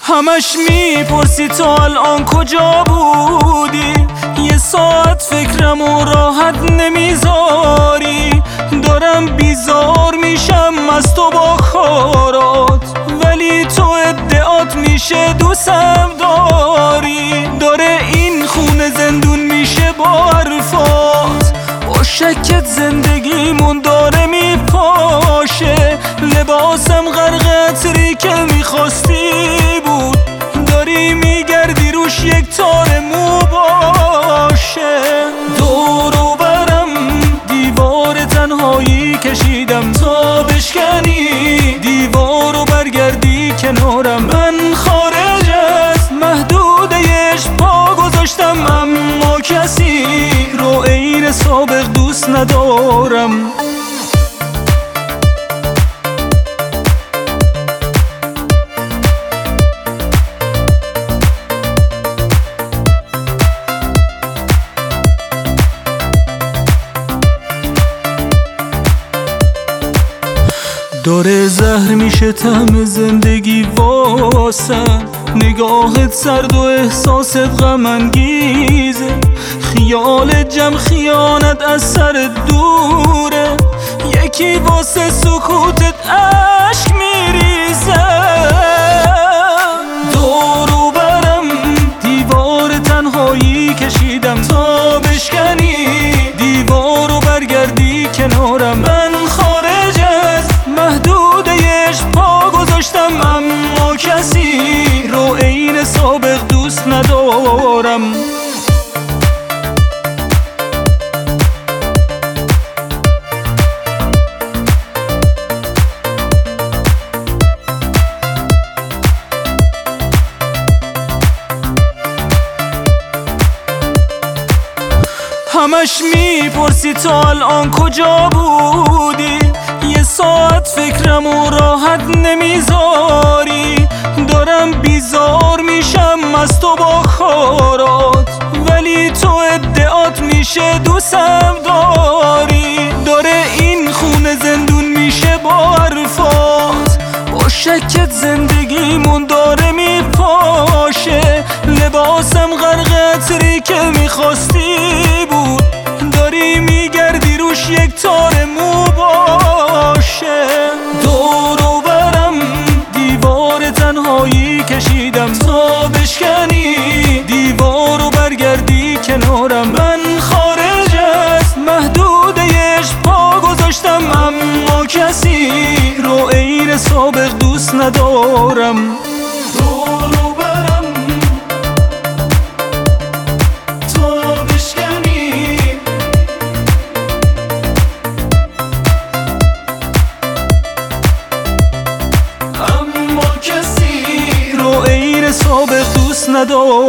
همش میپرسی تو الان کجا بودی، یه ساعت فکرم و راحت نمیذاری. دارم بیزار میشم از تو با کارات، ولی تو ادعات میشه دوستم داری. داره این خونه زندون میشه با حرفات، با شکت زندگیمون داره میپاشه. لباسم غرق عطری که میخواستی بود، داری میگردی روش یک تار مو باشه. دور و برم دیوار تنهایی کشیدم تا بشکنی دیوار و برگردی کنارم. من خارج از محدوده عشق پا گذاشتم، اما کسی رو عین سابق دوست ندارم. داره زهر میشه طعم زندگی واسم، نگاهت سرد و احساست غم انگیزه. خیال جمع خیانت از سر دوره، یکی واسه سکوتت عشق میریزه. دور و برم دیوار تنهایی کشیدم تا بشکنی دیوار و برگردی کنارم. من خارج از محدوده عشق پا گذاشتم، اما کسی رو عین سابق دوست ندارم. همش میپرسی تو الان کجا بودی، یه ساعت فکرم و راحت نمیذاری. دارم بیزار میشم از تو با کارات، ولی تو ادعات میشه دوستم داری. داره این خونه زندون میشه با حرفات، با شکت زندگیمون داره میپاشه. لباسم غرق عطری که میخواستی بود، داری میگردی روش یک تار مو باشه. دور و برم دیوار تنهایی کشیدم تا بشکنی دیوار و برگردی کنارم. من خارج از محدوده عشق پا گذاشتم، اما کسی رو عین سابق دوست ندارم. دور و برم تا بشکنی اما کسی رو عین سابق دوست ندارم.